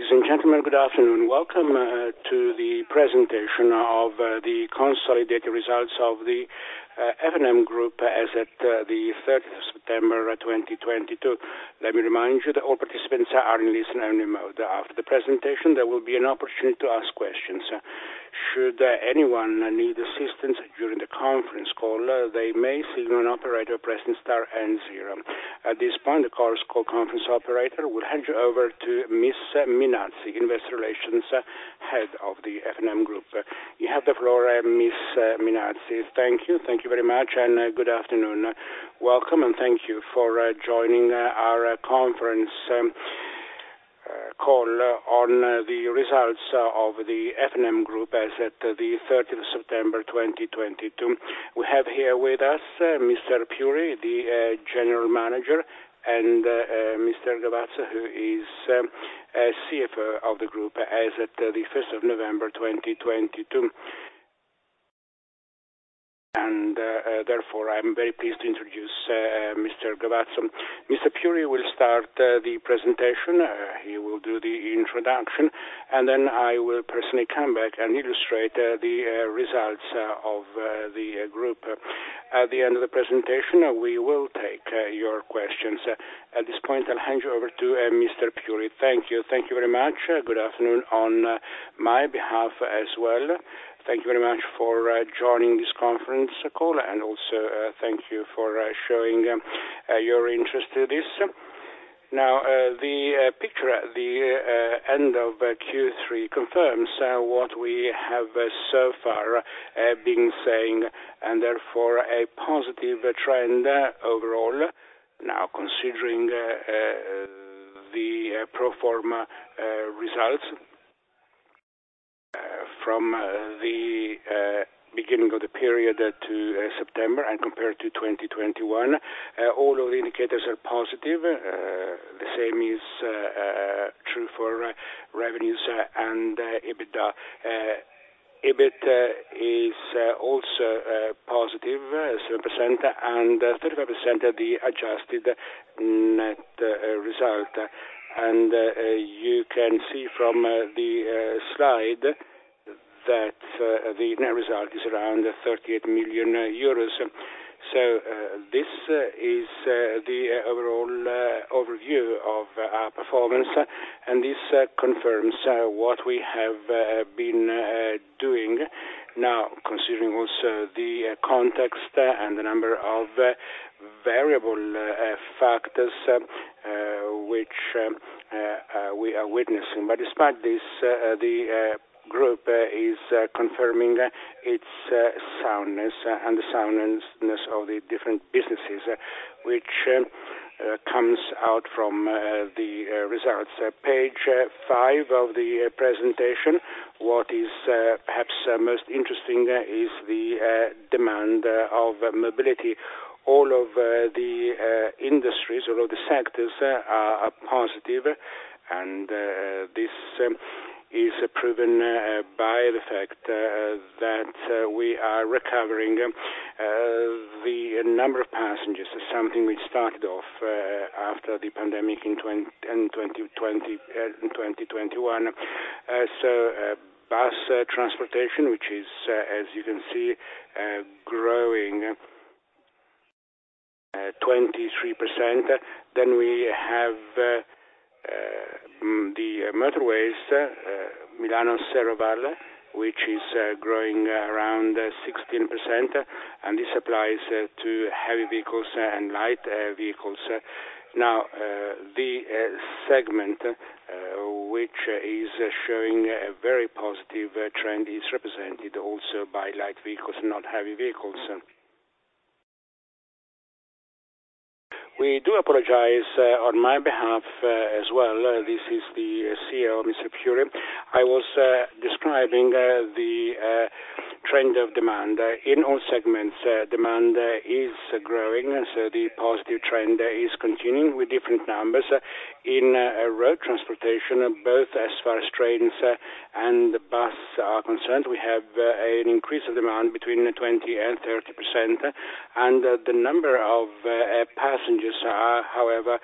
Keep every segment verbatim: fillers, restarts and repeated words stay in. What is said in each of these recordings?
Ladies and gentlemen, good afternoon. Welcome uh, to the presentation of uh, the consolidated results of the uh, F and M Group as at uh, the thirtieth of September twenty twenty-two. Let me remind you that all participants are in listen-only mode. After the presentation, there will be an opportunity to ask questions. Uh, should uh, anyone need assistance during the conference call, uh, they may signal an operator pressing star and zero. At this point, the Chorus Call conference operator will hand you over to Miss Minazzi, Investor Relations uh, Head of the F and M Group. Uh, you have the floor, uh, Miss uh, Minazzi. Thank you. Thank you very much, and uh, good afternoon. Uh, welcome, and thank you for uh, joining uh, our uh, conference um, uh, call uh, on uh, the results uh, of the F and M Group as at uh, the thirtieth of September twenty twenty-two. We have here with us uh, Mister Puri, the uh, General Manager, and uh, uh, Mister Gavazza, who is um, uh, C F O of the group as at uh, the first of November twenty twenty-two. And uh, uh, therefore, I'm very pleased to introduce uh, Mister Gavazza. Mister Puri will start uh, the presentation. Uh, he will do the introduction, and then I will personally come back and illustrate uh, the uh, results uh, of uh, the uh, group. At the end of the presentation, uh, we will take uh, your questions. Uh, at this point, I'll hand you over to uh, Mister Puri. Thank you. Thank you very much. Uh, good afternoon on uh, my behalf as well. Thank you very much for uh, joining this conference call, and also uh, thank you for uh, showing um, uh, your interest in this. Now, uh, the uh, picture at the uh, end of uh, Q three confirms uh, what we have uh, so far uh, been saying, and therefore a positive trend uh, overall. Now, considering uh, uh, the uh, pro forma uh, results, Uh, from uh, the uh, beginning of the period uh, to uh, September and compared to twenty twenty-one, uh, all of the indicators are positive. Uh, the same is uh, uh, true for uh, revenues uh, and uh, EBITDA. Uh, EBIT uh, is uh, also uh, positive, uh, seven percent, and uh, thirty-five percent of the adjusted net uh, result. And uh, you can see from uh, the uh, slide that uh, the net result is around thirty-eight million euros. So uh, this uh, is uh, the uh, overall uh, overview of uh, our performance, uh, and this uh, confirms uh, what we have uh, been uh, doing. Now, considering also the uh, context uh, and the number of uh, variable uh, factors uh, uh, which um, uh, uh, we are witnessing. But despite this, uh, the uh, group uh, is uh, confirming uh, its uh, soundness uh, and the soundness of the different businesses, uh, which um, uh, comes out from uh, the uh, results. Uh, page uh, five of the uh, presentation, what is uh, perhaps uh, most interesting uh, is the uh, demand uh, of uh, mobility. All of uh, the uh, industries, all of the sectors uh, are, are positive, and uh, this um, is uh, proven uh, by the fact uh, that uh, we are recovering uh, the number of passengers, something which started off uh, after the pandemic in, twenty, in twenty twenty, uh, in twenty twenty-one. Uh, so uh, bus uh, transportation, which is, uh, as you can see, uh, growing Uh, twenty-three percent. Then we have uh, uh, the uh, motorways, uh, Milano-Serravalle, which is uh, growing uh, around uh, sixteen percent, and this applies uh, to heavy vehicles and light uh, vehicles. Uh, now, uh, the uh, segment uh, which uh, is uh, showing a very positive uh, trend is represented also by light vehicles, not heavy vehicles. We do apologize uh, on my behalf uh, as well. Uh, this is the uh, C E O, Mister Puri. I was uh, describing uh, the uh, trend of demand. Uh, in all segments, uh, demand uh, is uh, growing, so the positive trend uh, is continuing with different numbers. Uh, in uh, road transportation, uh, both as far as trains uh, and bus are concerned, we have uh, an increase of demand between twenty and thirty percent, and uh, the number of uh, passengers are, however,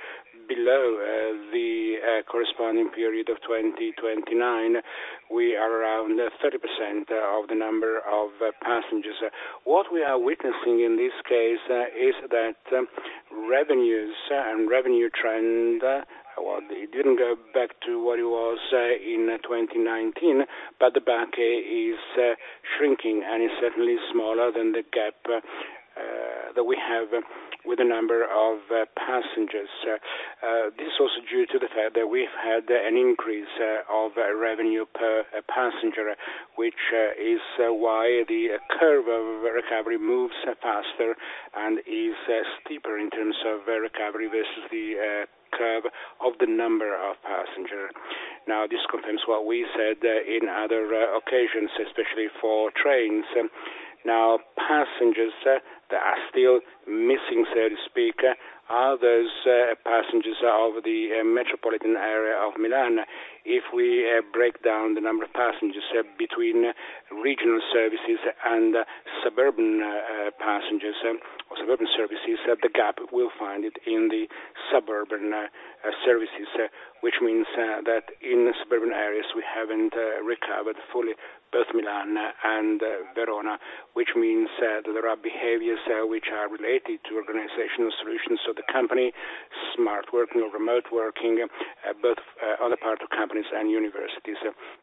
below uh, the uh, corresponding period of twenty twenty-nine. We are around uh, thirty percent of the number of uh, passengers. Uh, what we are witnessing in this case uh, is that um, revenues and revenue trend uh, well, it didn't go back to what it was uh, in uh, twenty nineteen, but the back uh, is uh, shrinking and is certainly smaller than the gap uh, uh, that we have uh, with the number of uh, passengers. Uh, uh, this is also due to the fact that we've had uh, an increase uh, of uh, revenue per uh, passenger, which uh, is uh, why the uh, curve of recovery moves uh, faster and is uh, steeper in terms of uh, recovery versus the uh, curve of the number of passengers. Now, this confirms what we said uh, in other uh, occasions, especially for trains. Um, now, passengers uh, that are still missing, so to speak, uh, are those uh, passengers of the uh, metropolitan area of Milan. If we uh, break down the number of passengers uh, between uh, regional services and uh, suburban uh, passengers uh, or suburban services, uh, the gap we'll find it in the suburban uh, uh, services, uh, which means uh, that in suburban areas we haven't uh, recovered fully both Milan and uh, Verona, which means uh, that there are behaviors uh, which are related to organizational solutions of the company, smart working or remote working, uh, both uh, on the part of companies and universities.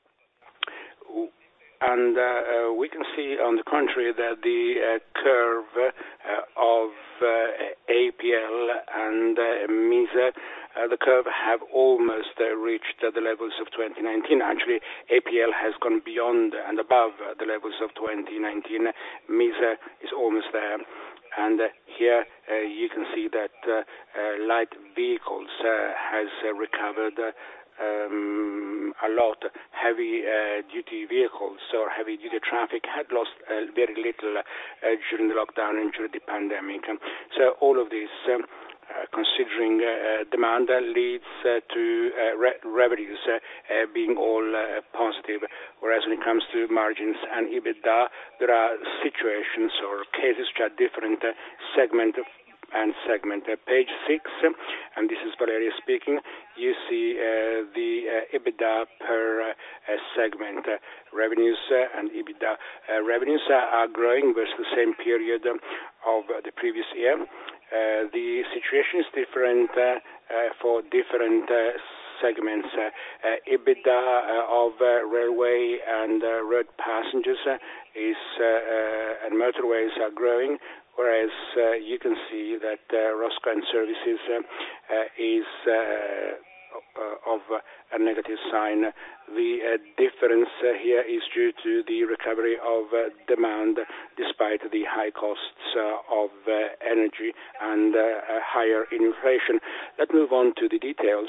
Uh, and uh, uh, we can see, on the contrary, that the uh, curve uh, of uh, A P L and uh, MISA, uh, the curve have almost uh, reached uh, the levels of twenty nineteen. Actually, A P L has gone beyond and above uh, the levels of twenty nineteen. MISA is almost there. And uh, here uh, you can see that uh, uh, light vehicles uh, has uh, recovered uh, um, a lot. Heavy uh, duty vehicles or heavy duty traffic had lost uh, very little uh, during the lockdown and during the pandemic. Um, so all of this, um, uh, considering uh, demand, uh, leads uh, to uh, re- revenues uh, uh, being all uh, positive. Whereas when it comes to margins and EBITDA, there are situations or cases which are different uh, segment and segment. Uh, page six, and this is Valeria speaking, you see uh, the uh, EBITDA per uh, uh, segment. Uh, revenues uh, and EBITDA. Uh, revenues uh, are growing versus the same period um, of uh, the previous year. Uh, the situation is different uh, uh, for different uh, segments. Uh, uh, EBITDA uh, of uh, railway and uh, road passengers uh, is uh, uh, and motorways are growing, whereas uh, you can see that uh, Rosco and Services uh, uh, is uh, uh, of uh, a negative sign. The uh, difference uh, here is due to the recovery of uh, demand despite the high costs uh, of uh, energy and uh, higher inflation. Let's move on to the details.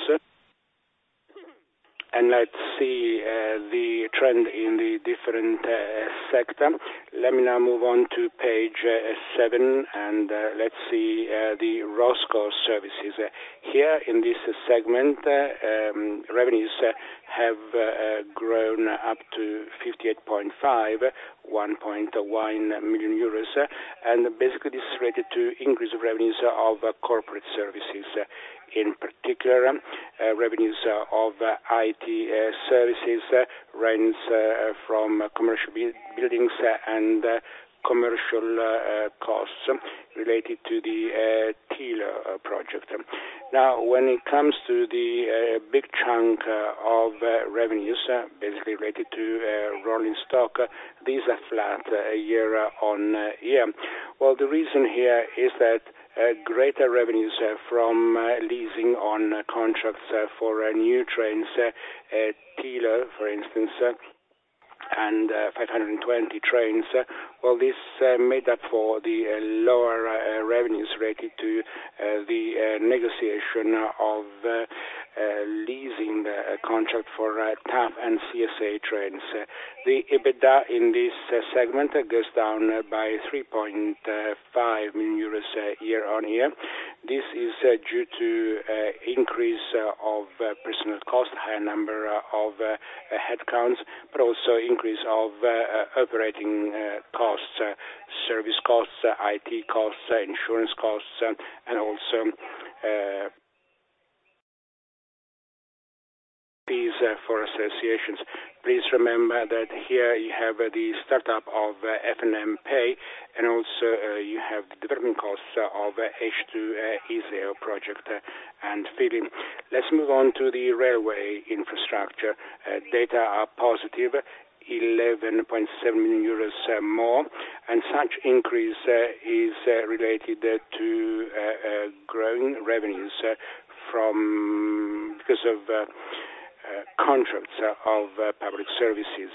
And let's see uh, the trend in the different uh, sector. Let me now move on to page uh, seven, and uh, let's see uh, the Rosco services. Uh, here in this uh, segment, uh, um, revenues uh, have uh, grown up to fifty-eight point five, one point one million euros, uh, and basically this is related to increase of revenues of uh, corporate services. Uh, In particular, uh, revenues uh, of uh, I T uh, services, uh, rents uh, from uh, commercial bu- buildings uh, and uh, commercial uh, costs related to the uh, T I L O project. Now, when it comes to the uh, big chunk uh, of uh, revenues, uh, basically related to uh, rolling stock, uh, these are flat uh, year on uh, year. Well, the reason here is that Uh, greater revenues uh, from uh, leasing on uh, contracts uh, for uh, new trains, uh, uh, T I L O, for instance, uh, and uh, five hundred twenty trains. Uh, well, this uh, made up for the uh, lower uh, revenues related to uh, the uh, negotiation of uh, uh, leasing the uh, contract for uh, T A F and C S A trains. Uh, the EBITDA in this uh, segment uh, goes down uh, by three point five million euros uh, year on year. This is uh, due to uh, increase uh, of uh, personnel cost, higher number uh, of uh, uh, headcounts, but also increase of uh, uh, operating uh, costs, uh, service costs, uh, I T costs, uh, insurance costs, uh, and also uh, fees uh, for associations. Please remember that here you have uh, the startup of uh, F N M Pay, and also uh, you have the development costs uh, of uh, H two uh, ISEO project uh, and feeding. Let's move on to the railway infrastructure. Uh, data are positive, eleven point seven million euros uh, more, and such increase uh, is uh, related uh, to uh, uh, growing revenues uh, from because of uh, uh, contracts uh, of uh, public services.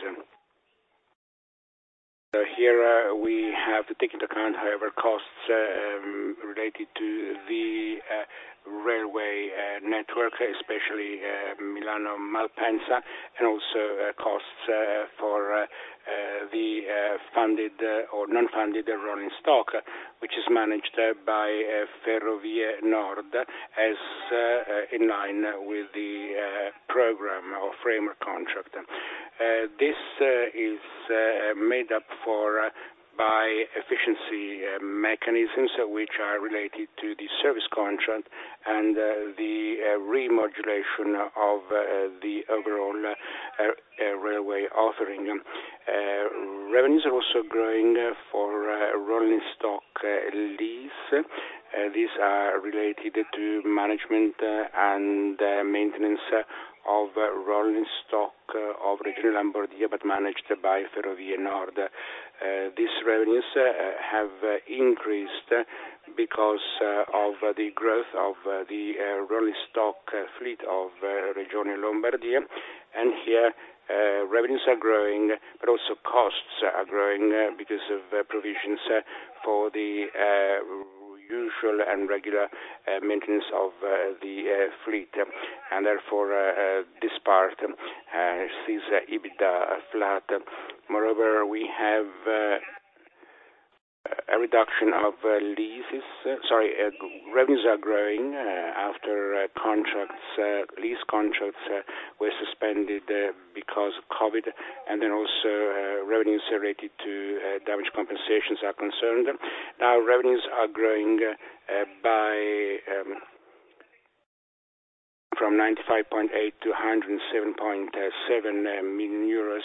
So here uh, we have to take into account, however, costs uh, um, related to the uh, railway uh, network, especially uh, Milano-Malpensa, and also uh, costs uh, for uh, uh, the uh, funded uh, or non-funded rolling stock, uh, which is managed uh, by uh, Ferrovie Nord as uh, uh, in line with the uh, program or framework contract. Uh, this uh, is uh, made up for uh, by efficiency uh, mechanisms uh, which are related to the service contract and uh, the uh, remodulation of uh, the overall uh, uh, railway offering. Uh, revenues are also growing uh, for uh, rolling stock uh, lease. Uh, these are related to management uh, and uh, maintenance uh, of uh, rolling stock uh, of Regione Lombardia, but managed by Ferrovie Nord. Uh, these revenues uh, have uh, increased uh, because uh, of uh, the growth of uh, the uh, rolling stock uh, fleet of uh, Regione Lombardia, and here uh, revenues are growing, but also costs are growing uh, because of uh, provisions uh, for the uh, usual and regular uh, maintenance of uh, the uh, fleet, and therefore uh, uh, this part uh, sees uh, EBITDA flat. Moreover, we have uh, a reduction of uh, leases. Uh, sorry, uh, revenues are growing uh, after uh, contracts, uh, lease contracts uh, were suspended uh, because of COVID, and then also uh, revenues related to uh, damage compensations are concerned. Now revenues are growing uh, uh, by um, from ninety-five point eight to one hundred seven point seven million euros.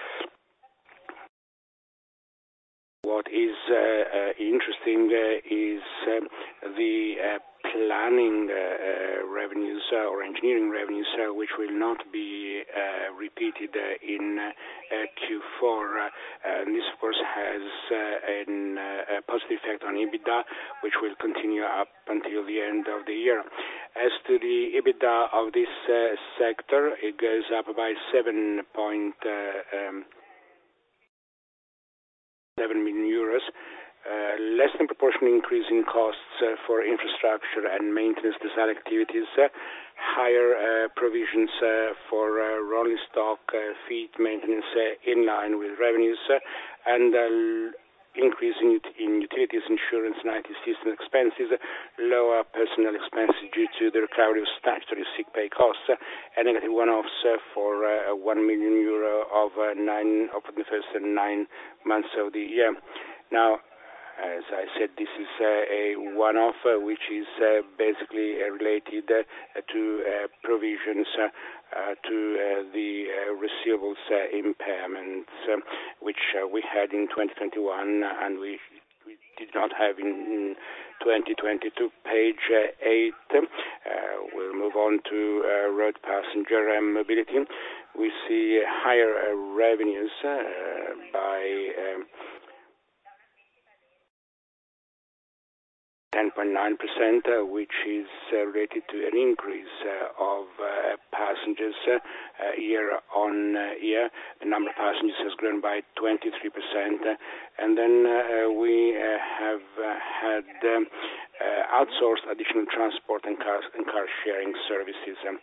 What is uh, uh, interesting uh, is uh, the uh, planning uh, uh, revenues uh, or engineering revenues, uh, which will not be uh, repeated uh, in uh, Q four. Uh, and this, of course, has uh, an, uh, a positive effect on EBITDA, which will continue up until the end of the year. As to the EBITDA of this uh, sector, it goes up by seven point seven million euros, uh, less than proportional increase in costs uh, for infrastructure and maintenance design activities, uh, higher uh, provisions uh, for uh, rolling stock, uh, fleet maintenance uh, in line with revenues, uh, and uh, increase in, in utilities, insurance, and I T system expenses, lower personnel expenses due to the recovery of statutory sick pay costs, and negative one-offs for uh, one million euro of uh, nine of the first nine months of the year. Now, as I said, this is uh, a one-off uh, which is uh, basically uh, related uh, to uh, provisions uh, uh, to uh, the uh, receivables uh, impairments, uh, which uh, we had in twenty twenty-one and we, we did not have in, in twenty twenty-two. Page uh, eight, uh, we'll move on to uh, road passenger and mobility. We see higher uh, revenues uh, by um, ten point nine percent, uh, which is uh, related to an increase uh, of uh, passengers uh, uh, year on uh, year. The number of passengers has grown by twenty-three percent, uh, and then uh, we uh, have uh, had um, uh, outsourced additional transport and car, and car sharing services. Um,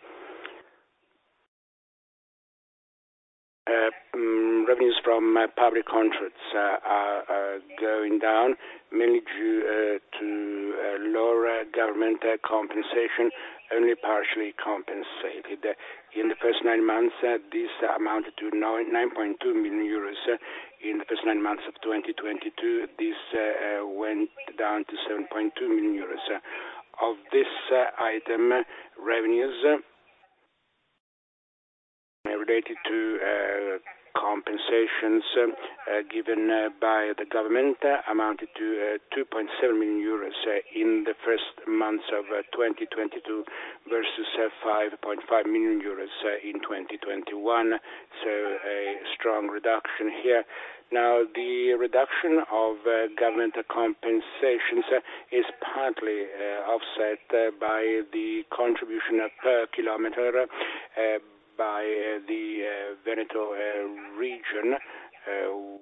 Uh, um, revenues from uh, public contracts uh, are uh, going down, mainly due uh, to uh, lower government uh, compensation, only partially compensated. Uh, in the first nine months, uh, this amounted to nine point two million euros. Uh, in the first nine months of twenty twenty-two, this uh, uh, went down to seven point two million euros. Uh, of this uh, item, uh, revenues uh, related to uh, compensations uh, given uh, by the government uh, amounted to uh, two point seven million euros uh, in the first months of uh, twenty twenty-two versus uh, five point five million euros uh, in twenty twenty-one, so a strong reduction here. Now, the reduction of uh, government compensations uh, is partly uh, offset uh, by the contribution per kilometer uh, by uh, the uh, Veneto uh, region. Uh,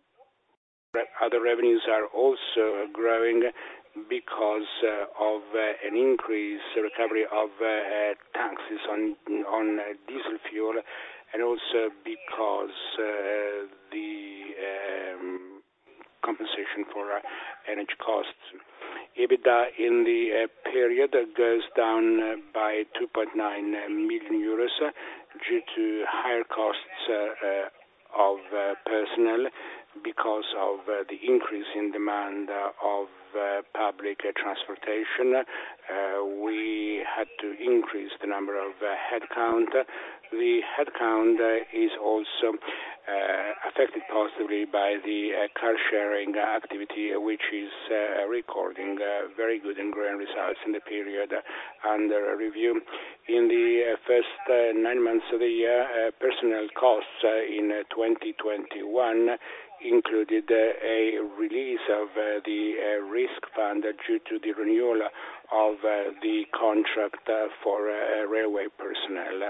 other revenues are also growing because uh, of uh, an increase recovery of uh, uh, taxes on on uh, diesel fuel, and also because uh, the um, compensation for uh, energy costs. EBITDA in the uh, period goes down uh, by two point nine million euros uh, due to higher costs uh, uh, of uh, personnel because of uh, the increase in demand uh, of uh, public uh, transportation. Uh, we had to increase the number of uh, headcount. The headcount uh, is also uh, affected positively by the uh, car sharing activity, which is uh, recording uh, very good and growing results in the period under review. In the uh, first uh, nine months of the year, uh, personnel costs uh, in uh, twenty twenty-one included uh, a release of uh, the uh, risk fund due to the renewal of uh, the contract uh, for uh, railway personnel.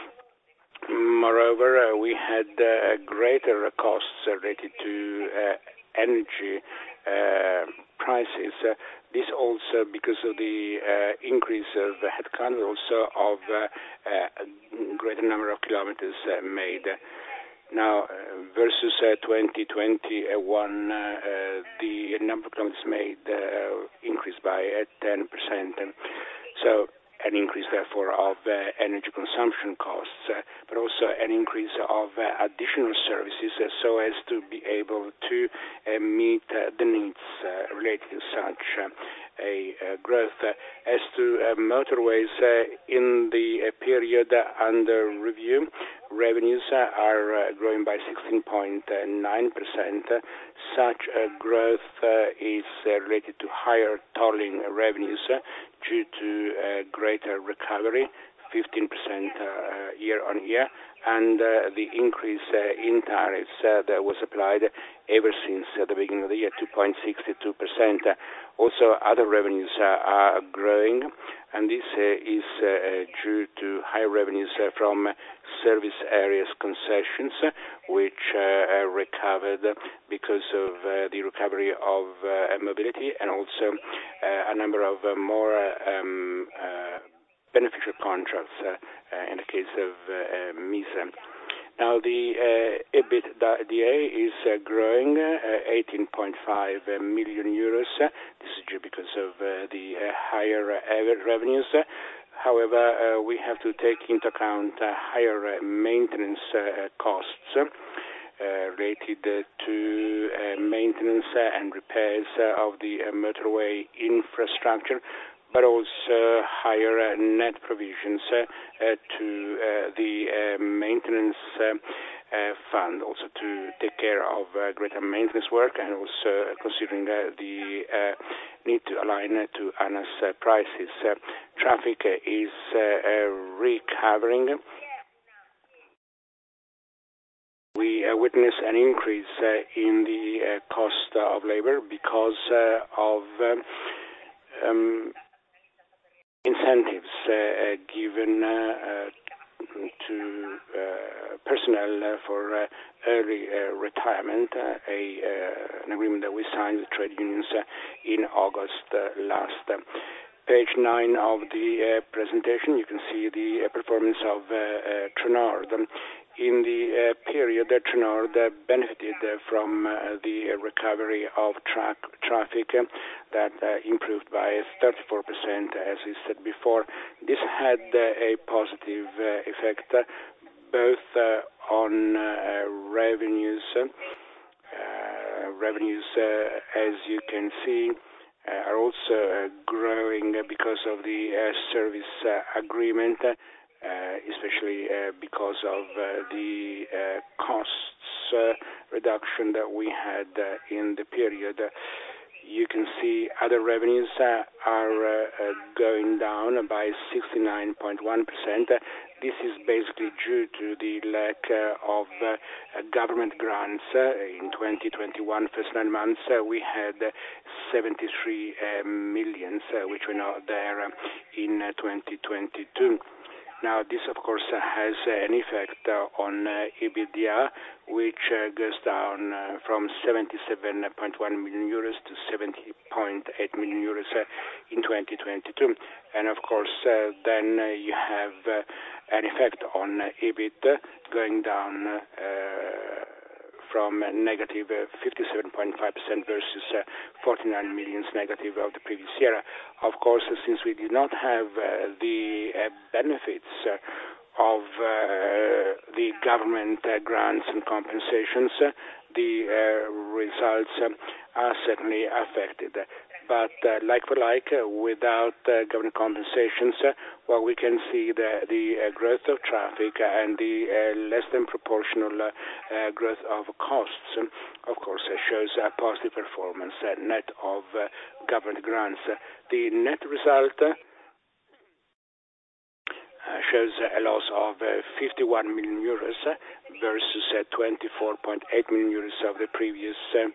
Moreover, uh, we had uh, greater costs related to uh, energy uh, prices. Uh, this also because of the uh, increase of headcount, but also of uh, a greater number of kilometers uh, made. Now, uh, versus uh, twenty twenty-one, uh, uh, the number of kilometers made uh, increased by uh, ten percent. So, an increase, therefore, of uh, energy consumption costs, uh, but also an increase of uh, additional services uh, so as to be able to uh, meet uh, the needs uh, related to such uh, a uh, growth. Uh, as to uh, motorways, uh, in the uh, period under review, revenues uh, are uh, growing by sixteen point nine percent. Such uh, growth uh, is uh, related to higher tolling revenues uh, due to uh, greater recovery, fifteen percent uh, year on year, and uh, the increase uh, in tariffs uh, that was applied ever since uh, the beginning of the year, two point six two percent. Uh, also, other revenues uh, are growing, and this uh, is uh, due to higher revenues uh, from service areas concessions, uh, which uh, recovered because of uh, the recovery of uh, mobility, and also uh, a number of uh, more um, uh, beneficial contracts uh, uh, in the case of uh, MISA. Now, the uh, EBITDA is uh, growing, uh, eighteen point five million euros. This is due because of uh, the uh, higher uh, revenues. However, uh, we have to take into account uh, higher uh, maintenance uh, costs uh, related uh, to uh, maintenance uh, and repairs uh, of the uh, motorway infrastructure, but also higher uh, net provisions uh, uh, to uh, the uh, maintenance uh, uh, fund, also to take care of uh, greater maintenance work, and also considering uh, the uh, need to align uh, to ANAS uh, prices. Uh, traffic uh, is uh, uh, recovering. We uh, witness an increase uh, in the uh, cost of labor because uh, of um, um, incentives uh, given uh, uh, to uh, personnel uh, for uh, early uh, retirement, uh, a, uh, an agreement that we signed with trade unions uh, in August uh, last. Uh, page nine of the uh, presentation, you can see the uh, performance of uh, uh, Trenord. Um, In the uh, period, uh, Trenord uh, benefited uh, from uh, the recovery of track traffic uh, that uh, improved by thirty-four percent, as we said before. This had uh, a positive uh, effect uh, both uh, on uh, revenues. Uh, revenues, uh, as you can see, uh, are also uh, growing because of the uh, service uh, agreement. Uh, Uh, especially especially uh, because of uh, the uh, costs uh, reduction that we had uh, in the period. You can see other revenues uh, are uh, uh, going down by sixty-nine point one percent. This is basically due to the lack uh, of uh, government grants. Uh, in twenty twenty-one, first nine months, uh, we had uh, seventy-three uh, millions, uh, which were not there uh, in uh, twenty twenty-two. Now, this, of course, uh, has uh, an effect uh, on uh, EBITDA, which uh, goes down uh, from seventy-seven point one million euros to seventy point eight million euros uh, in twenty twenty-two. And, of course, uh, then uh, you have uh, an effect on uh, EBIT going down uh, from negative fifty-seven point five percent versus uh, forty-nine millions negative of the previous year. Of course, uh, since we did not have uh, the uh, benefits uh, of uh, the government uh, grants and compensations, uh, the uh, results uh, are certainly affected. But uh, like for like, uh, without uh, government compensations, uh, well, we can see the, the uh, growth of traffic and the uh, less than proportional uh, uh, growth of costs, um, of course, uh, shows a positive performance, uh, net of uh, government grants. Uh, the net result uh, Uh, shows a loss of uh, fifty-one million euros uh, versus uh, twenty-four point eight million euros of the previous uh,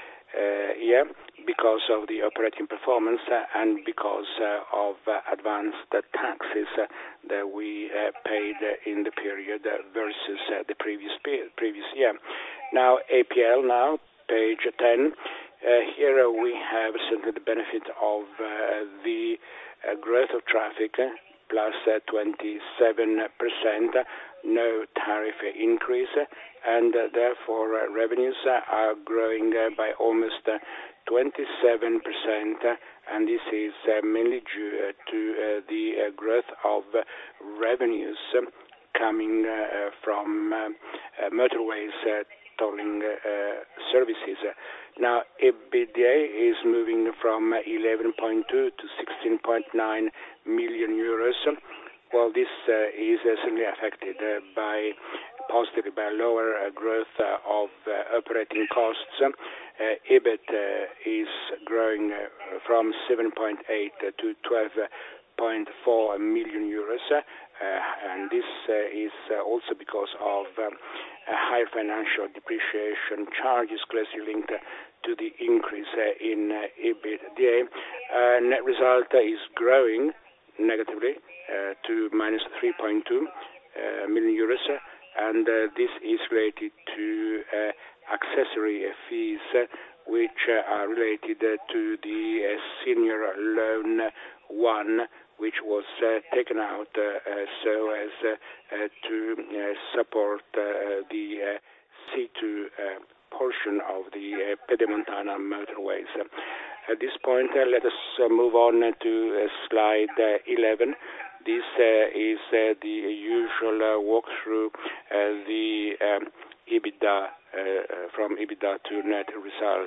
uh, year because of the operating performance uh, and because uh, of uh, advanced uh, taxes uh, that we uh, paid uh, in the period uh, versus uh, the previous previous year. Now, A P L now, page ten. Uh, here uh, we have certainly the benefit of uh, the uh, growth of traffic, uh, plus uh, twenty-seven percent, no tariff increase, and uh, therefore uh, revenues uh, are growing uh, by almost uh, twenty-seven percent, uh, and this is uh, mainly due uh, to uh, the uh, growth of uh, revenues uh, coming uh, from uh, uh, motorways uh, tolling uh, services. Now, EBITDA is moving from eleven point two to sixteen point nine million euros. Well, this uh, is uh, certainly affected uh, by positively by lower uh, growth uh, of uh, operating costs. Uh, EBIT uh, is growing uh, from seven point eight to twelve point four million euros, uh, and this uh, is uh, also because of um, a higher financial depreciation charges closely linked to the increase uh, in uh, EBITDA. Uh, net result uh, is growing negatively uh, to minus three point two uh, million euros, uh, and uh, this is related to uh, accessory fees, uh, which uh, are related uh, to the uh, senior loan one, which was uh, taken out uh, uh, so as uh, uh, to uh, support uh, the uh, C two uh, portion of the uh, Pedemontana motorways. At this point, uh, let us uh, move on to uh, slide uh, eleven. This uh, is uh, the usual uh, walkthrough uh, the um, EBITDA, uh, from EBITDA to net result.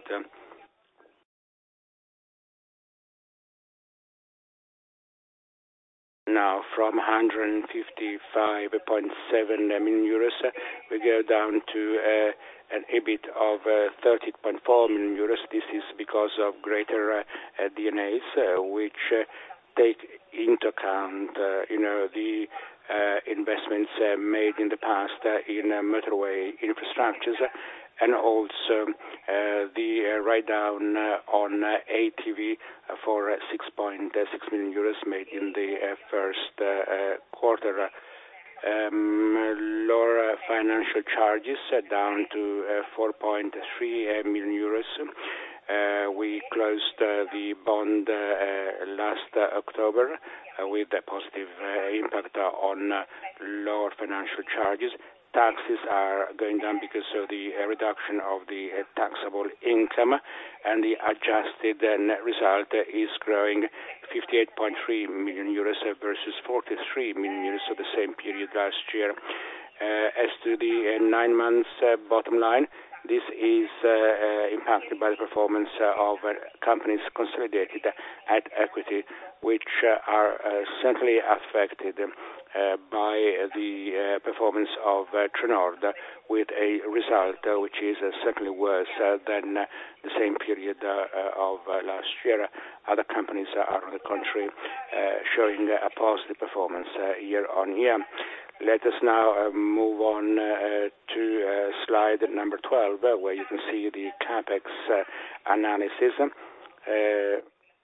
Now, from one hundred fifty-five point seven million euros, uh, we go down to uh, an EBIT of uh, thirty point four million euros. This is because of greater uh, D N As, uh, which uh, take into account, uh, you know, the uh, investments uh, made in the past uh, in uh, motorway infrastructures, uh, and also uh, the uh, write-down uh, on uh, A T V uh, for uh, six point six million euros made in the uh, first uh, uh, quarter. Um, lower uh, financial charges uh, down to uh, four point three uh, million euros. Uh, we closed uh, the bond uh, uh, last uh, October uh, with a positive uh, impact on uh, lower financial charges. Taxes are going down because of the uh, reduction of the uh, taxable income, and the adjusted uh, net result uh, is growing fifty-eight point three million euros versus forty-three million euros of the same period last year. Uh, as to the uh, nine months uh, bottom line, this is uh, uh, impacted by the performance uh, of uh, companies consolidated at equity, which uh, are uh, certainly affected uh, uh, by the uh, performance of uh, Trenord, with a result uh, which is uh, certainly worse uh, than uh, the same period uh, uh, of uh, last year. Other companies are, on the contrary, uh, showing a positive performance uh, year on year. Let us now uh, move on uh, to uh, slide number twelve, uh, where you can see the CapEx uh, analysis. Uh,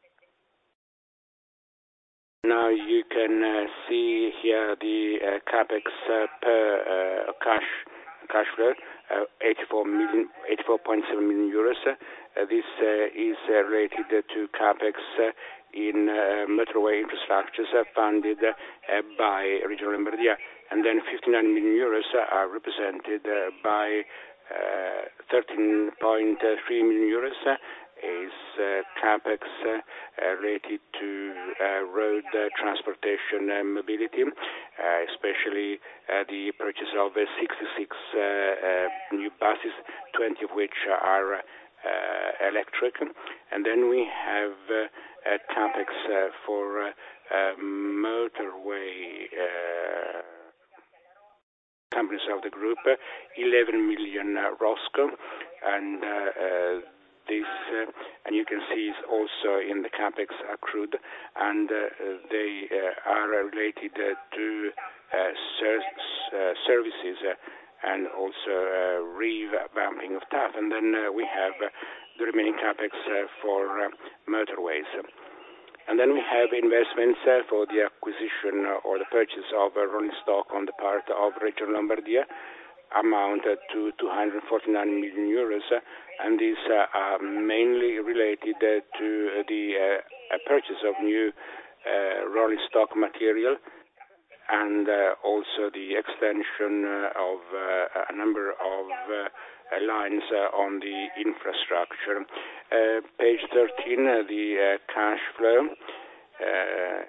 now you can uh, see here the uh, CapEx uh, per uh, cash cash flow, uh, eighty-four million, eighty-four point seven million euros. Uh, this uh, is uh, related to CapEx uh, in uh, motorway infrastructures uh, funded uh, by Regione Lombardia, and then fifty-nine million euros are represented uh, by uh, thirteen point three million euros uh, is uh, CapEx uh, related to uh, road uh, transportation and mobility, uh, especially uh, the purchase of uh, sixty-six uh, uh, new buses, twenty of which are uh, electric. And then we have uh, uh, CapEx uh, for uh, uh, motorway uh, companies of the group, uh, eleven million uh, Rosco, and uh, uh, this, uh, and you can see, is also in the CapEx accrued, and uh, they uh, are related uh, to uh, ser uh, services uh, and also uh, revamping of T A F. And then uh, we have uh, the remaining CapEx uh, for uh, motorways. And then we have investments uh, for the acquisition or the purchase of uh, rolling stock on the part of Regione Lombardia, amounted to two hundred forty-nine million euros, uh, and these uh, are mainly related uh, to the uh, purchase of new uh, rolling stock material, and uh, also the extension uh, of uh, a number of uh, lines uh, on the infrastructure. Uh, page thirteen, uh, the uh, cash flow. Uh,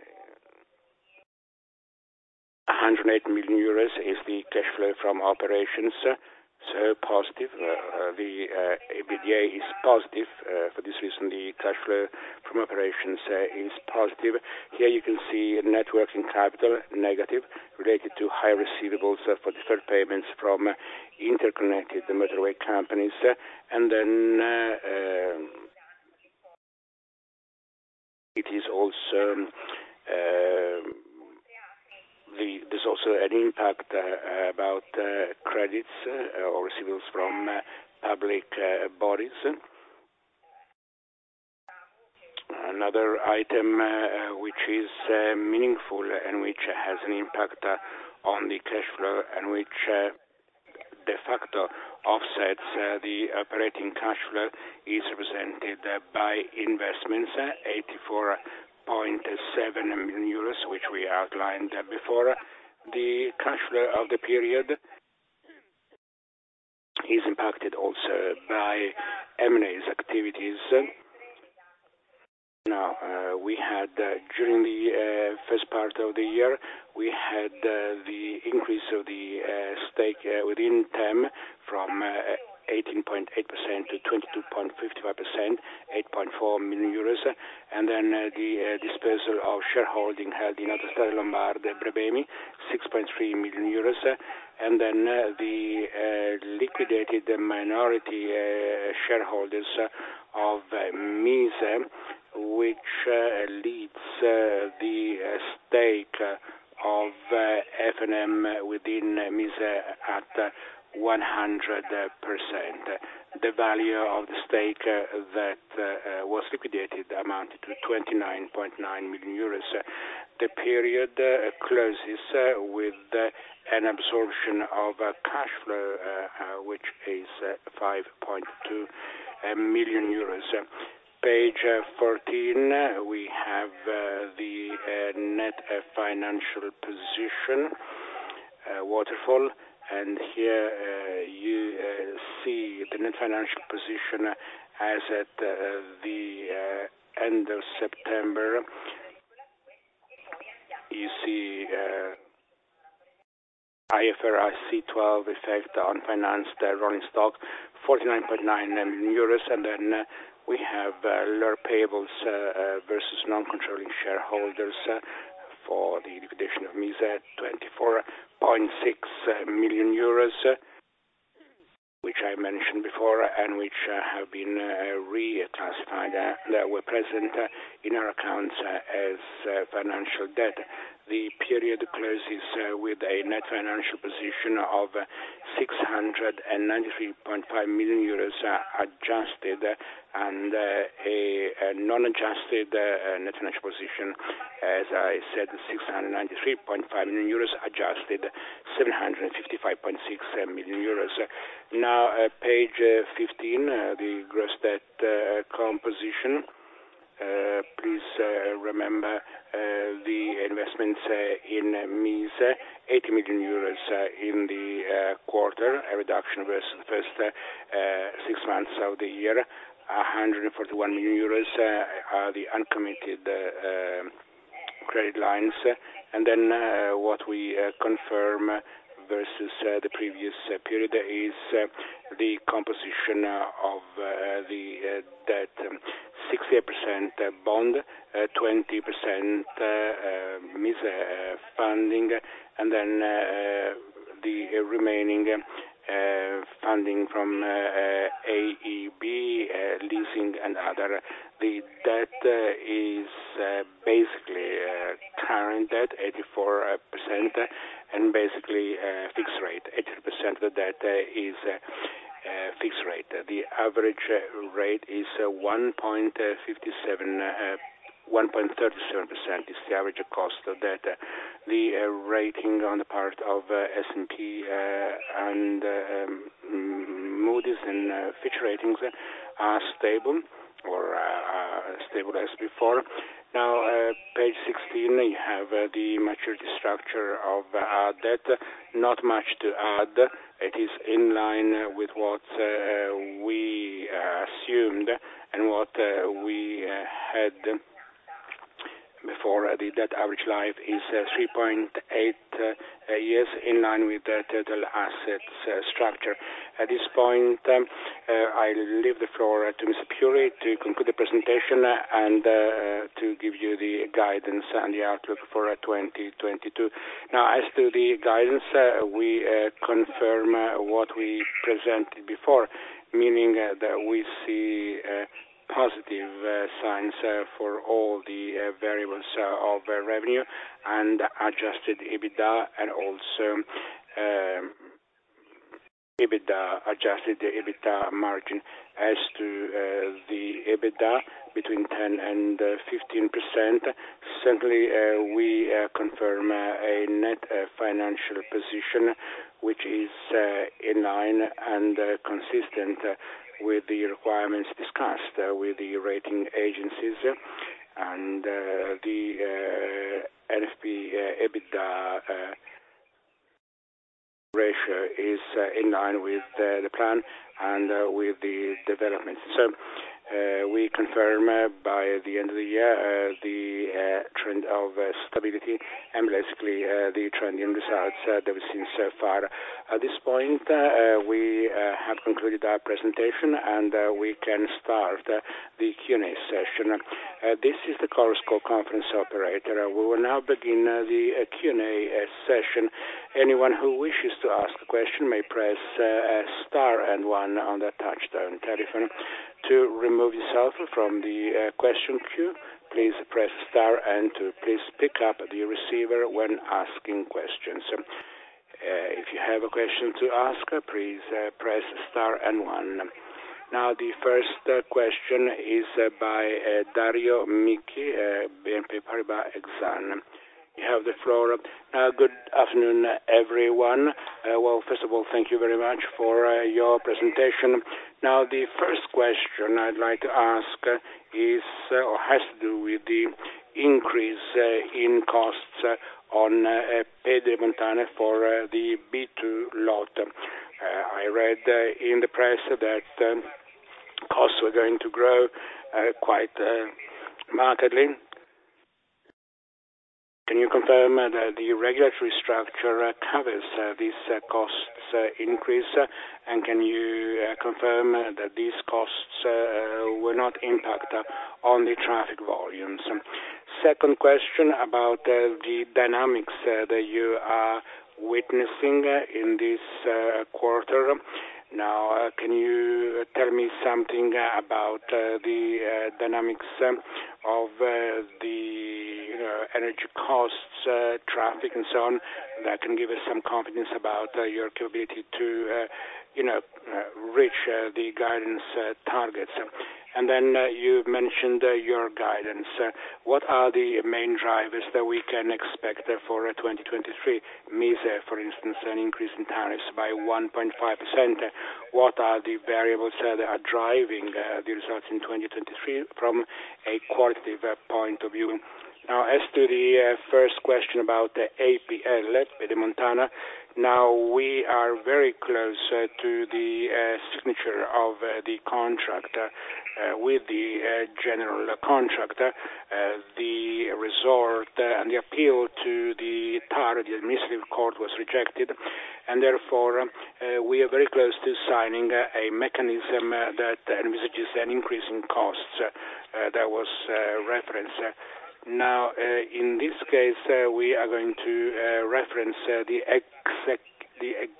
one hundred eight million euros is the cash flow from operations, uh, so positive. Uh, uh, the uh, EBITDA is positive. Uh, for this reason, the cash flow from operations uh, is positive. Here you can see net working capital negative, related to high receivables uh, for deferred payments from uh, interconnected motorway companies, uh, and then uh, uh, it is also uh, The, there's also an impact uh, about uh, credits uh, or receivables from uh, public uh, bodies. Another item uh, which is uh, meaningful and which has an impact uh, on the cash flow and which uh, de facto offsets uh, the operating cash flow is represented uh, by investments, uh, eighty-four point seven million euros, which we outlined uh, before. The cash flow of the period is impacted also by M and A's activities. Now, uh, we had, uh, during the uh, first part of the year, we had uh, the increase of the uh, stake uh, within T E M from uh, eighteen point eight percent to twenty-two point five five percent, eight point four million euros, and then uh, the uh, disposal of shareholding held in Autostrade Lombarde Brebemi, six point three million euros, and then uh, the uh, liquidated minority uh, shareholders of uh, Mise, which uh, leads uh, the uh, stake of uh, F and M within uh, Mise at uh, one hundred percent. The value of the stake uh, that uh, was liquidated amounted to twenty-nine point nine million euros. The period uh, closes uh, with uh, an absorption of uh, cash flow, uh, uh, which is uh, five point two million euros. Page uh, fourteen, uh, we have uh, the uh, net uh, financial position uh, waterfall, and here uh, you uh, see the net financial position as at uh, the uh, end of September. You see uh, I F R S twelve effect on financed uh, rolling stock, forty-nine point nine million euros, and then uh, we have uh, lower payables uh, uh, versus non-controlling shareholders uh, for the liquidation of Mise, twenty-four point six million euros, which I mentioned before and which uh, have been uh, reclassified, uh, that were present uh, in our accounts uh, as uh, financial debt. The period closes uh, with a net financial position of uh, six hundred ninety-three point five million euros uh, adjusted uh, and uh, a, a non-adjusted uh, net financial position, as I said, six hundred ninety-three point five million euros, adjusted seven hundred fifty-five point six million euros. Now, uh, page uh, fifteen, uh, the gross debt uh, composition. Uh, please uh, remember uh, the investments uh, in Mise, eighty million euros uh, in the uh, quarter, a reduction versus the first uh, uh, six months of the year. one hundred forty-one million euros uh, are the uncommitted uh, uh, credit lines, and then uh, what we uh, confirm versus uh, the previous uh, period is uh, the composition uh, of uh, the uh, debt. Um, sixty percent uh, bond, uh, twenty percent uh, uh, Mise uh, funding, and then uh, the remaining uh, funding from uh, uh, A E B, uh, leasing and other. The debt uh, is uh, basically uh, current debt, eighty-four percent, and basically uh, fixed rate. eighty percent of the debt uh, is uh, uh, fixed rate. The average uh, rate is uh, one point five seven uh, one point three seven percent is the average cost of debt. The uh, rating on the part of uh, S and P uh, and uh, um, Moody's and uh, Fitch ratings are stable, or uh, stable as before. Now, uh, page sixteen, you have uh, the maturity structure of uh, our debt. Not much to add. It is in line uh, with what uh, we uh, assumed and what uh, we uh, had before. Uh, the debt average life is uh, three point eight uh, years, in line with the total assets uh, structure. At this point, um, uh, I leave the floor uh, to Mister Puri to conclude the presentation uh, and uh, to give you the guidance and the outlook for uh, twenty twenty-two. Now, as to the guidance, uh, we uh, confirm uh, what we presented before, meaning uh, that we see uh, positive uh, signs uh, for all the uh, variables uh, of uh, revenue and adjusted EBITDA, and also um, EBITDA, adjusted EBITDA margin. As to uh, the EBITDA, between ten and fifteen percent, certainly uh, we uh, confirm uh, a net uh, financial position which is uh, in line and uh, consistent uh, with the requirements discussed uh, with the rating agencies, and uh, the uh, N F P uh, EBITDA uh, ratio is uh, in line with uh, the plan and uh, with the developments. So uh, we confirm uh, by the end of the year uh, the uh, trend of uh, stability and basically uh, the trend in results uh, that we've seen so far. At this point, uh, we uh, have concluded our presentation, and uh, we can start uh, the Q and A session. Uh, this is the Chorus Call conference operator. Uh, we will now begin uh, the uh, Q and A uh, session. Anyone who wishes to ask a question may press uh, star and one on the touchtone telephone. To remove yourself from the uh, question queue, please press star and two. Please pick up the receiver when asking questions. Uh, if you have a question to ask, please uh, press star and one. Now, the first uh, question is uh, by uh, Dario Michi, uh, B N P Paribas Exane. You have the floor. Uh, good afternoon, everyone. Uh, well, first of all, thank you very much for uh, your presentation. Now, the first question I'd like to ask uh, is, uh, or has to do with the increase uh, in costs uh, on uh, Pedemontana for uh, the B two lot. Uh, I read uh, in the press that um, costs were going to grow uh, quite uh, markedly. Can you confirm uh, that the regulatory structure uh, covers uh, these uh, costs uh, increase? Uh, and can you uh, confirm uh, that these costs uh, will not impact uh, on the traffic volumes? Um, second question about uh, the dynamics uh, that you are witnessing uh, in this uh, quarter. Now, uh, can you tell me something uh, about uh, the uh, dynamics um, of uh, the you know, energy costs, uh, traffic, and so on, that can give us some confidence about uh, your capability to, uh, you know, uh, reach uh, the guidance uh, targets? And then uh, you mentioned uh, your guidance. Uh, what are the main drivers that we can expect uh, for uh, twenty twenty-three? MISE, for instance, an increase in tariffs by one point five percent. Uh, what are the variables uh, that are driving uh, the results in twenty twenty-three from a qualitative uh, point of view? Now, as to the uh, first question about the A P L, Pedemontana, now we are very close uh, to the uh, signature of uh, the contract uh, uh, with the uh, general contractor. Uh, the resort uh, and the appeal to the T A R, the administrative court, was rejected, and therefore uh, we are very close to signing uh, a mechanism uh, that envisages an increase in costs. Uh, uh, that was uh, referenced. Uh, Now, uh, in this case, uh, we are going to uh, reference uh, the, exec the ex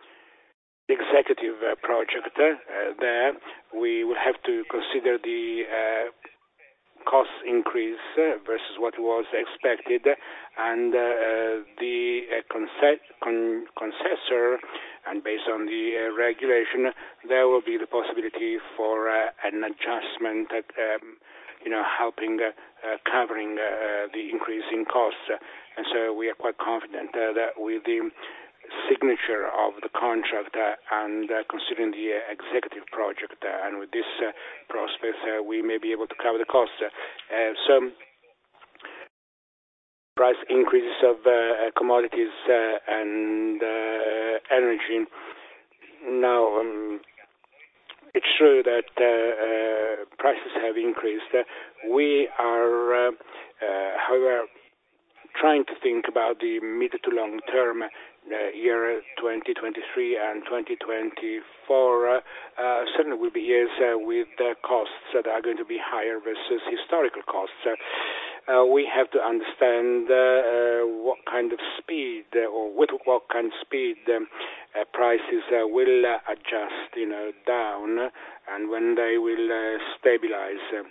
executive uh, project. Uh, there, we will have to consider the uh, cost increase uh, versus what was expected, and uh, the uh, conce con concessor, and based on the uh, regulation, there will be the possibility for uh, an adjustment at, um, you know, helping uh, uh, covering uh, the increase in costs. Uh, and so we are quite confident uh, that with the signature of the contract uh, and uh, considering the uh, executive project uh, and with this uh, prospect, uh, we may be able to cover the costs. Uh, so price increases of uh, commodities uh, and uh, energy. Now, um, it's true that uh, uh, prices have increased. Uh, we are, uh, uh, however, trying to think about the mid to long term, uh, year twenty twenty-three and twenty twenty-four. Uh, uh, certainly will be years uh, with uh, costs that are going to be higher versus historical costs. Uh, uh, we have to understand uh, uh, what kind of speed uh, or with what kind of speed um, uh, prices uh, will uh, adjust, you know, down, and when they will uh, stabilize. Uh,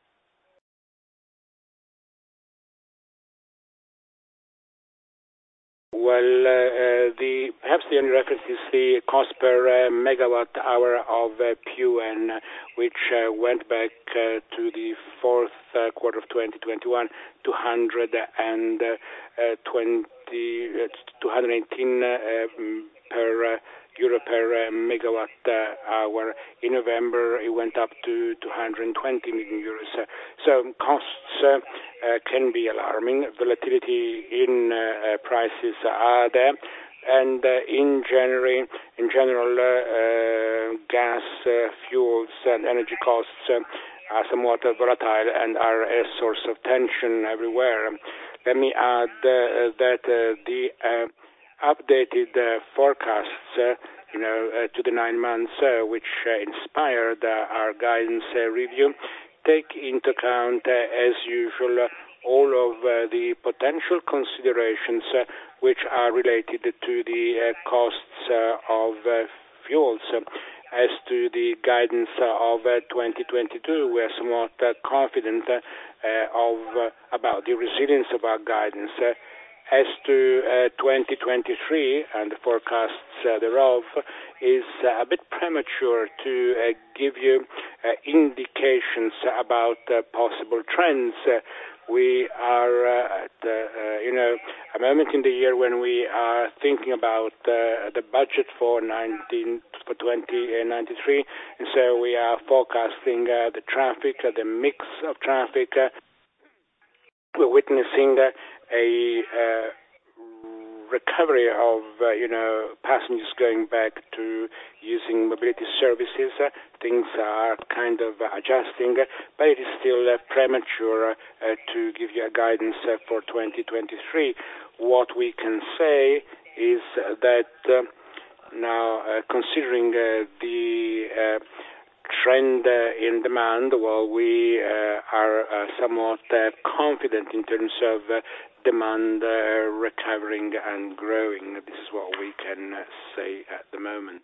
Well, uh, uh, the perhaps the only reference is the cost per uh, megawatt hour of uh, P U N, which uh, went back uh, to the fourth uh, quarter of twenty twenty-one, two hundred twenty, uh, two hundred eighteen uh, per uh, euro per uh, megawatt uh, hour. In November, it went up to two hundred twenty million euros. Uh, so costs uh, uh, can be alarming. Volatility in uh, uh, prices are there. And uh, in January, in general, uh, uh, gas, uh, fuels, and energy costs uh, are somewhat uh, volatile and are a source of tension everywhere. Let me add uh, that uh, the uh, updated uh, forecasts, uh, you know, uh, to the nine months, uh, which uh, inspired uh, our guidance uh, review, take into account, uh, as usual, uh, all of uh, the potential considerations uh, which are related to the uh, costs uh, of uh, fuels. As to the guidance uh, of uh, twenty twenty-two, we are somewhat uh, confident uh, of uh, about the resilience of our guidance. Uh, As to uh, twenty twenty-three and the forecasts uh, thereof, is uh, a bit premature to uh, give you uh, indications about uh, possible trends. Uh, we are uh, at uh, uh, you know a moment in the year when we are thinking about uh, the budget for nineteen for twenty ninety-three, and so we are forecasting uh, the traffic, uh, the mix of traffic. Uh, we're witnessing uh, a uh, recovery of, uh, you know, passengers going back to using mobility services. Uh, things are kind of adjusting, but it is still uh, premature uh, to give you a guidance uh, for twenty twenty-three. What we can say is that uh, now, uh, considering uh, the uh, trend uh, in demand, well, we uh, are uh, somewhat uh, confident in terms of uh, demand uh, recovering and growing. This is what we can uh, say at the moment.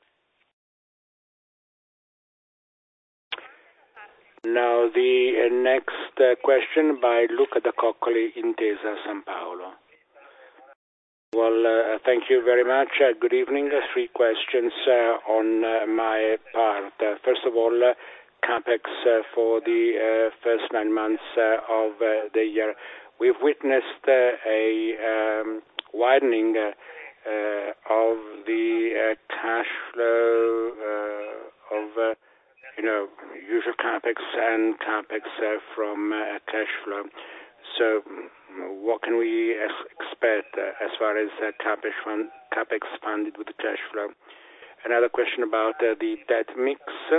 Now, the uh, next uh, question by Luca da Coccoli, Intesa Sanpaolo. Well, uh, thank you very much. Uh, good evening. Uh, three questions uh, on uh, my part. Uh, first of all, uh, CapEx uh, for the uh, first nine months uh, of uh, the year. We've witnessed uh, a um, widening uh, uh, of the uh, cash flow uh, of, uh, you know, usual CapEx and CapEx uh, from uh, cash flow. So, what can we expect uh, as far as uh, CapEx, fund, CapEx funded with the cash flow? Another question about uh, the debt mix.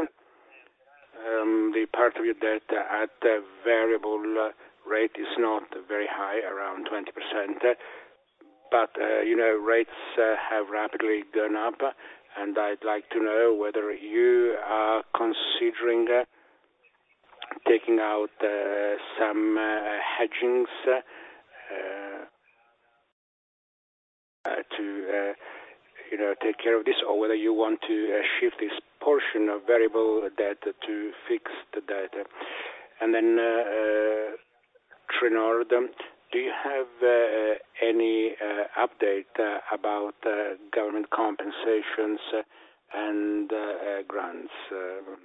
Um, the part of your debt at uh, variable uh, rate is not very high, around twenty percent, uh, but, uh, you know, rates uh, have rapidly gone up, and I'd like to know whether you are considering uh, taking out uh, some uh, hedgings uh, uh, to, uh, you know, take care of this, or whether you want to uh, shift this portion of variable debt to fixed debt. And then, uh, uh, Trenord, do you have uh, any uh, update uh, about uh, government compensations uh, and uh, uh, grants? Uh,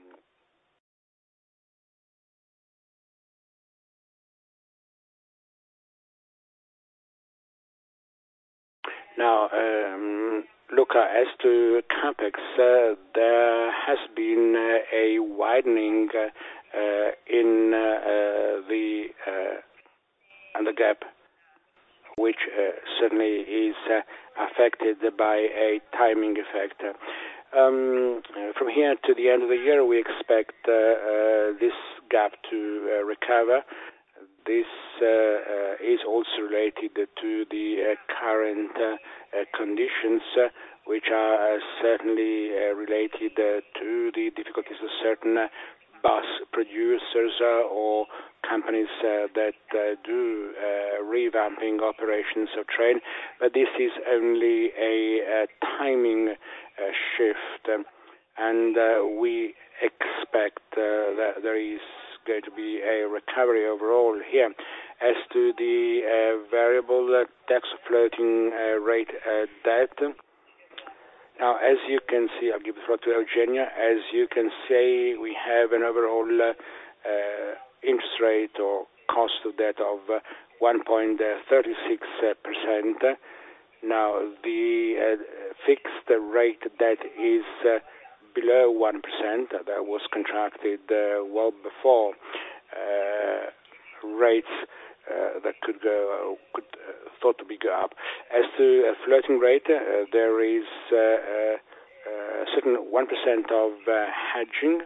Now, um, Luca, as to CapEx, uh, there has been uh, a widening uh, uh, in uh, uh, the uh, and the gap, which uh, certainly is uh, affected by a timing effect. Um, from here to the end of the year, we expect uh, uh, this gap to uh, recover. This uh, uh, is also related to the uh, current uh, uh, conditions, uh, which are uh, certainly uh, related uh, to the difficulties of certain uh, bus producers uh, or companies uh, that uh, do uh, revamping operations of train. But this is only a, a timing uh, shift, um, and uh, we expect uh, that there is going to be a recovery overall here. As to the uh, variable uh, tax floating uh, rate uh, debt, now, as you can see, I'll give the floor to Eugenia. As you can see, we have an overall uh, uh, interest rate or cost of debt of uh, one point three six percent. Now, the uh, fixed rate debt is uh, below one percent. That was contracted uh, well before uh, rates uh, that could go, could uh, thought to be go up. As to a floating rate, uh, there is uh, uh, a certain one percent of uh, hedging,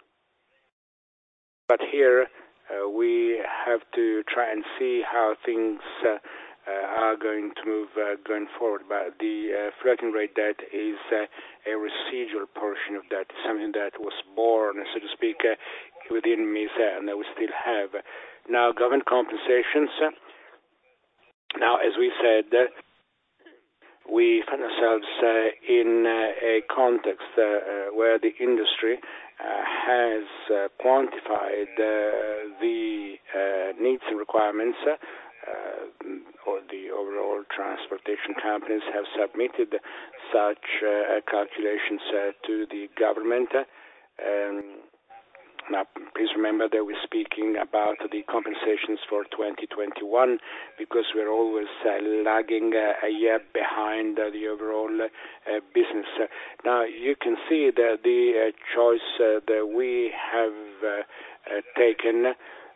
but here uh, we have to try and see how things uh, uh, are going to move uh, going forward. But the uh, floating rate debt is uh, a residual portion of that, something that was born, so to speak, uh, within MISA, and that we still have. Now, government compensations. Now, as we said, uh, we find ourselves uh, in uh, a context uh, uh, where the industry uh, has uh, quantified uh, the uh, needs and requirements, uh, or the overall transportation companies have submitted such uh, calculations uh, to the government. Um, Now, please remember that we're speaking about the compensations for twenty twenty-one because we're always uh, lagging uh, a year behind uh, the overall uh, business. Uh, now, you can see that the uh, choice uh, that we have uh, uh, taken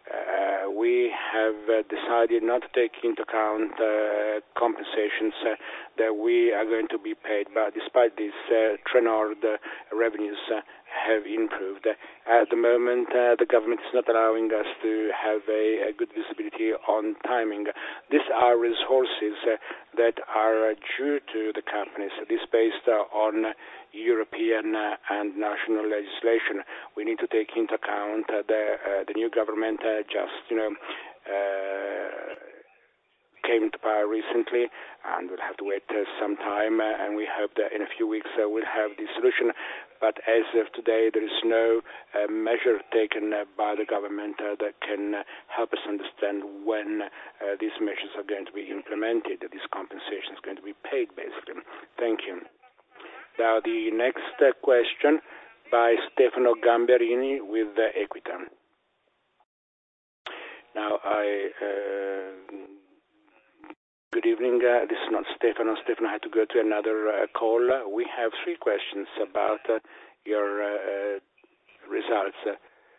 Uh, we have uh, decided not to take into account uh, compensations uh, that we are going to be paid, but despite this, uh, Trenord uh, revenues uh, have improved. At the moment, uh, the government is not allowing us to have a, a good visibility on timing. These are resources uh, that are due to the companies. This based uh, on European uh, and national legislation. We need to take into account uh, the uh, the new government uh, just you know uh, came to power recently, and we'll have to wait uh, some time. Uh, and we hope that in a few weeks uh, we'll have the solution. But as of today, there is no uh, measure taken uh, by the government uh, that can uh, help us understand when uh, these measures are going to be implemented. This compensation is going to be paid, basically. Thank you. Now, the next uh, question by Stefano Gamberini with uh, Equita. Now, I, uh, good evening. Uh, this is not Stefano. Stefano had to go to another uh, call. Uh, we have three questions about uh, your uh, uh, results. Uh,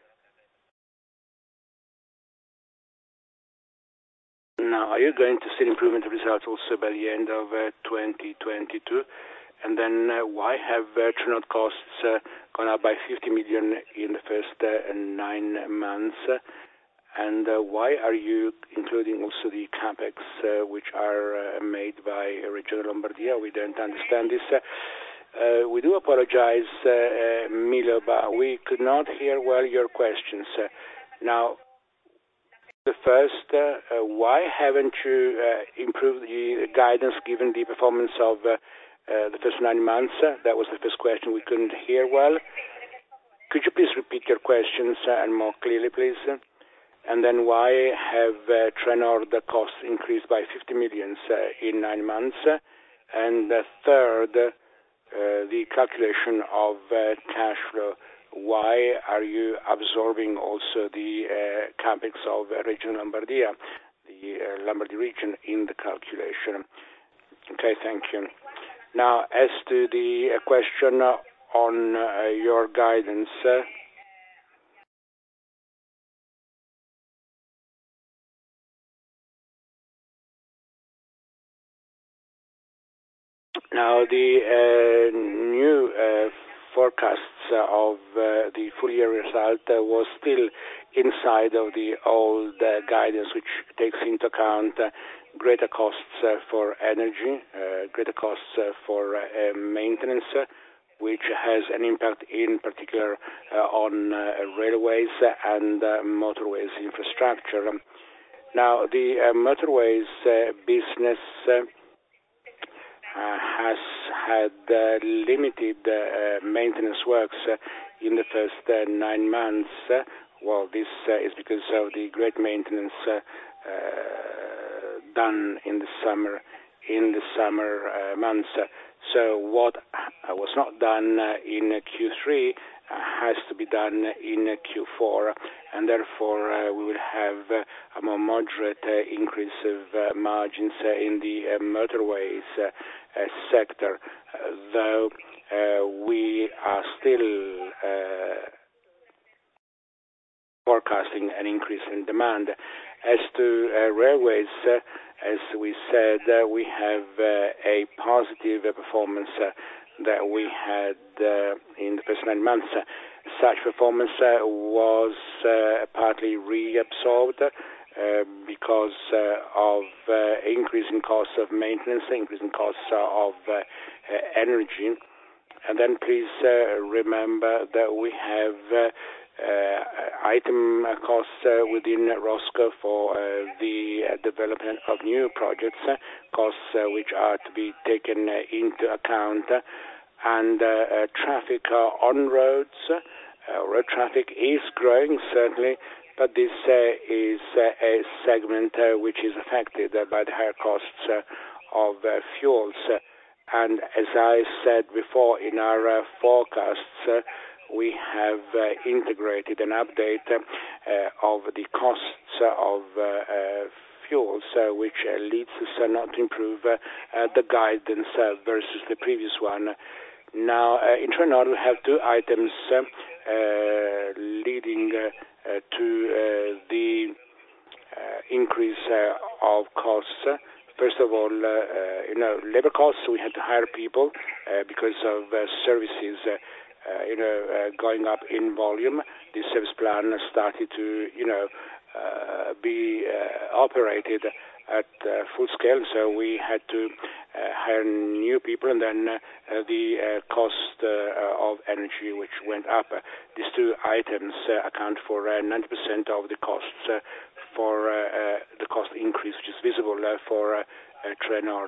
now, are you going to see improvement of results also by the end of uh, twenty twenty-two? And then uh, why have uh, Trenord costs uh, gone up by fifty million in the first uh, nine months? And uh, why are you including also the capex uh, which are uh, made by Regione Lombardia? We don't understand this. Uh, uh, we do apologize, uh, uh, Milo, but we could not hear well your questions. Uh, now, the first, uh, uh, why haven't you uh, improved the guidance given the performance of uh, Uh, the first nine months? Uh, that was the first question. We couldn't hear well. Could you please repeat your questions uh, and more clearly, please? And then why have uh, Trenord costs increased by fifty million uh, in nine months? And uh, third, uh, the calculation of uh, cash flow. Why are you absorbing also the uh, capex of uh, Regione Lombardia, the uh, Lombardy region, in the calculation? Okay, thank you. Now, as to the uh, question on uh, your guidance, uh, now the uh, new uh, forecasts of uh, the full year result uh, was still inside of the old uh, guidance, which takes into account uh, greater costs uh, for energy, uh, greater costs uh, for uh, maintenance, uh, which has an impact in particular uh, on uh, railways and uh, motorways infrastructure. Now, the uh, motorways uh, business uh, uh, has had uh, limited uh, maintenance works uh, in the first uh, nine months. Uh, well, this uh, is because of the great maintenance uh, uh, done in the summer in the summer uh, months. So what uh, was not done uh, in uh, Q three uh, has to be done in uh, Q four, and therefore uh, we will have uh, a more moderate uh, increase of uh, margins uh, in the uh, motorways uh, uh, sector, uh, though uh, we are still uh, forecasting an increase in demand. As to uh, railways, uh, as we said, uh, we have uh, a positive uh, performance uh, that we had uh, in the first nine months. Uh, such performance uh, was uh, partly reabsorbed uh, because uh, of uh, increasing costs of maintenance, increasing costs of uh, uh, energy. And then please uh, remember that we have uh, Uh, item costs uh, within Rosco for uh, the uh, development of new projects, uh, costs uh, which are to be taken uh, into account, uh, and uh, uh, traffic uh, on roads. Uh, road traffic is growing, certainly, but this uh, is uh, a segment uh, which is affected uh, by the higher costs uh, of uh, fuels. Uh, and as I said before, in our uh, forecasts, uh, we have uh, integrated an update uh, of the costs of uh, uh, fuels, uh, which uh, leads us uh, not to improve uh, uh, the guidance uh, versus the previous one. Now, uh, in Trenord, we have two items uh, uh, leading uh, to uh, the uh, increase uh, of costs. First of all, uh, uh, you know, labor costs, we had to hire people uh, because of uh, services, uh, uh, you know, uh, going up in volume. This service plan started to, you know, uh, be uh, operated at uh, full scale, so we had to uh, hire new people, and then uh, the uh, cost uh, of energy, which went up. Uh, these two items uh, account for uh, ninety percent of the costs uh, for uh, uh, the cost increase, which is visible uh, for uh, uh, Trenord.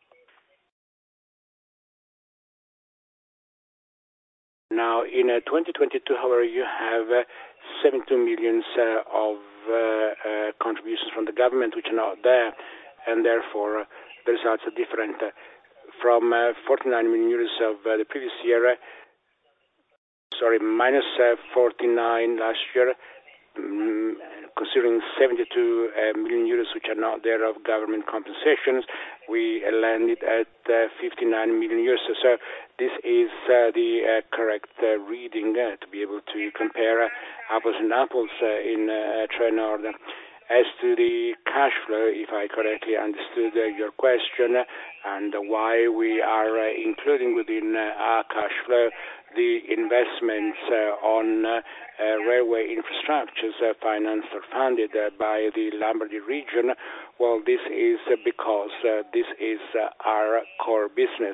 Now, in uh, twenty twenty-two, however, you have uh, seventy-two millions uh, of uh, uh, contributions from the government, which are not there, and therefore uh, the results are different. Uh, from uh, forty-nine million euros of uh, the previous year, uh, sorry, minus uh, forty-nine last year, um, considering seventy-two uh, million euros which are not there of government compensations, we uh, landed at uh, fifty-nine million euros. So, so this is uh, the uh, correct uh, reading uh, to be able to compare uh, apples and apples uh, in uh, Trenord. As to the cash flow, if I correctly understood uh, your question, uh, and why we are uh, including within uh, our cash flow the investments uh, on uh, uh, railway infrastructures uh, financed or funded uh, by the Lombardy region, well, this is uh, because uh, this is uh, our core business.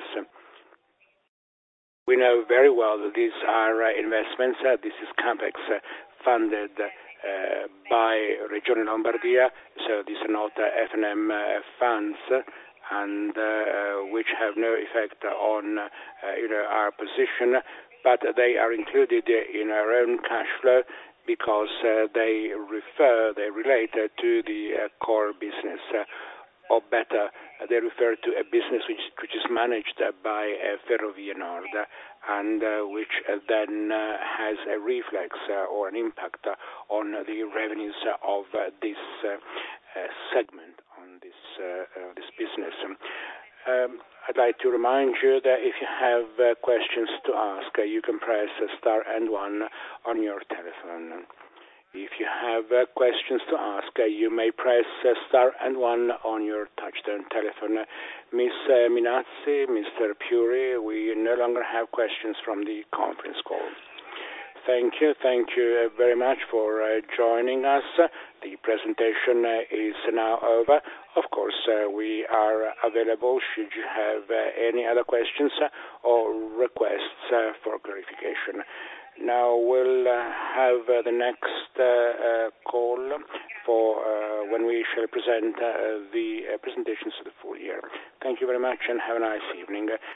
We know very well that these are uh, investments, uh, this is CAPEX uh, funded uh, by Regione Lombardia, so these are not uh, F and M uh, funds, and uh, which have no effect on uh, you know, our position, but they are included in our own cash flow because uh, they refer, they relate uh, to the uh, core business, uh, or better, uh, they refer to a business which, which is managed uh, by uh, Ferrovie Nord, and uh, which uh, then uh, has a reflex uh, or an impact uh, on the revenues uh, of uh, this uh, uh, segment, on this uh, uh, this business. Um, I'd like to remind you that if you have uh, questions to ask, uh, you can press uh, star and one on your telephone. If you have uh, questions to ask, uh, you may press uh, star and one on your touchtone telephone. Miss Uh, Minazzi, Mister Puri, we no longer have questions from the conference call. Thank you. Thank you uh, very much for uh, joining us. The presentation uh, is now over. Of course, uh, we are available should you have uh, any other questions uh, or requests uh, for clarification. Now we'll uh, have uh, the next uh, uh, call for uh, when we shall present uh, the uh, presentations of the full year. Thank you very much and have a nice evening.